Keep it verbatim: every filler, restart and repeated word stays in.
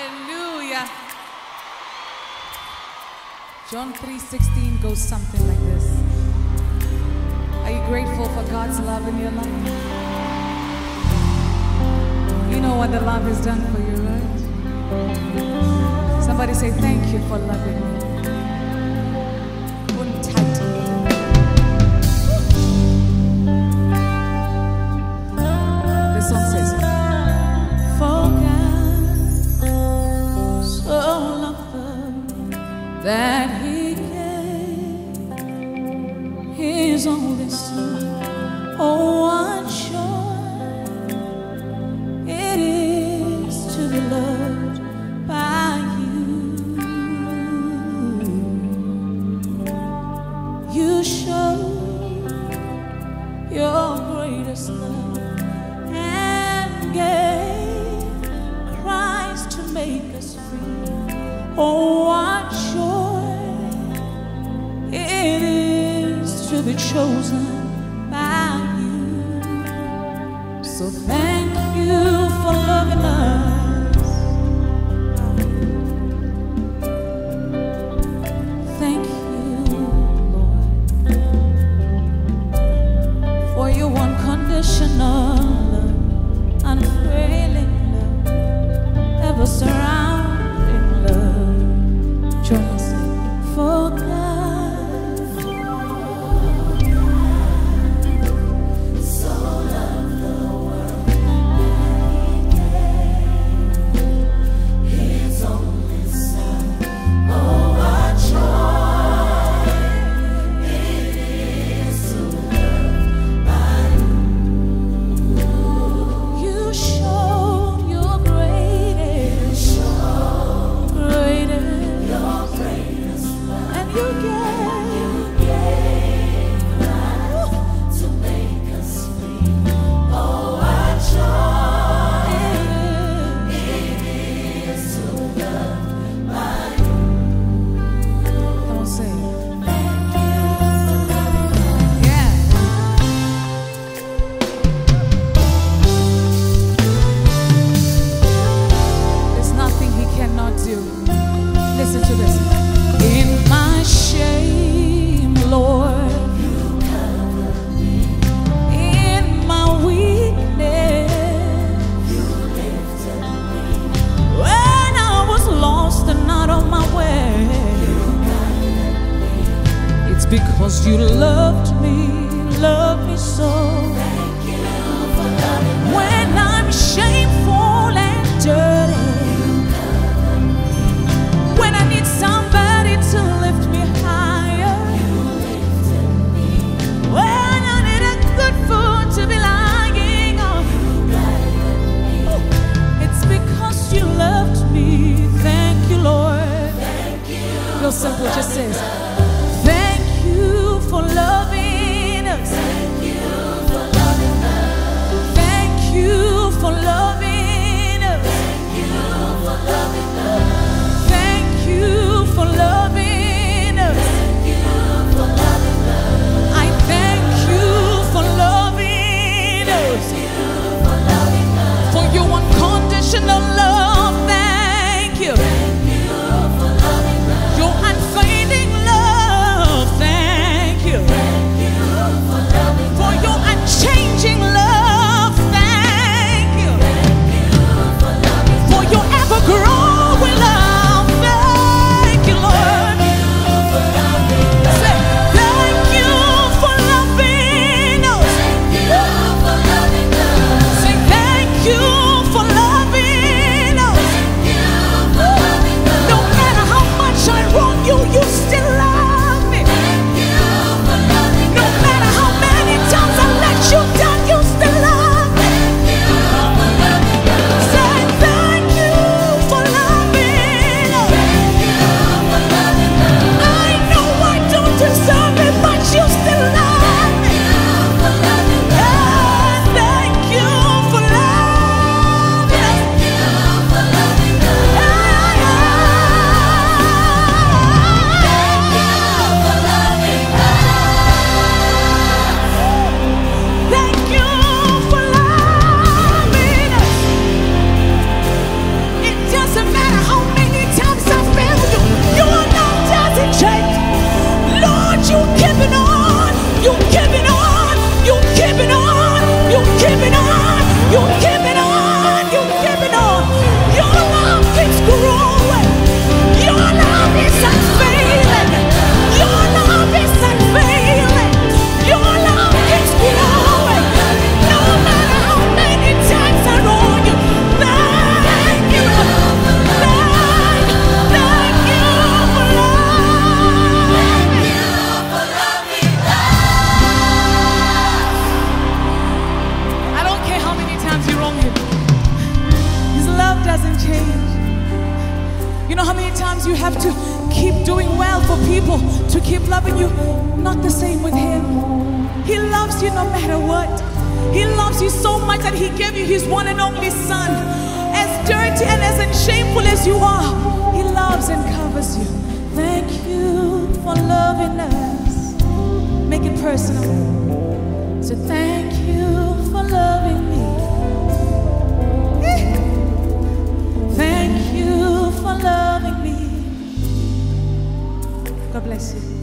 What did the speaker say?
Hallelujah. John three sixteen goes something like this. Are you grateful for God's love in your life? You know what the love has done for you, right? Somebody say, thank you for loving me. Hold tight. The song says, for God so loved the world that He gave His only Son. Oh, what joy it is to be loved by You. You show Your greatest love and gave Christ to make us free. Oh, what joy it is to be chosen by You. So thank You for loving us. Thank You, Lord, for Your unconditional love, unfailing love, ever surrounding love. Join us, sing. For God so loved the world that He gave His only Son. Oh, what joy it is to love by You. people to keep loving you. Not the same with Him. He loves you no matter what. He loves you so much that He gave you His one and only Son. As dirty and as shameful as you are, He loves and covers you. Thank you for loving us. Make it personal. So thank you for loving me. Thank you for loving me. God bless you.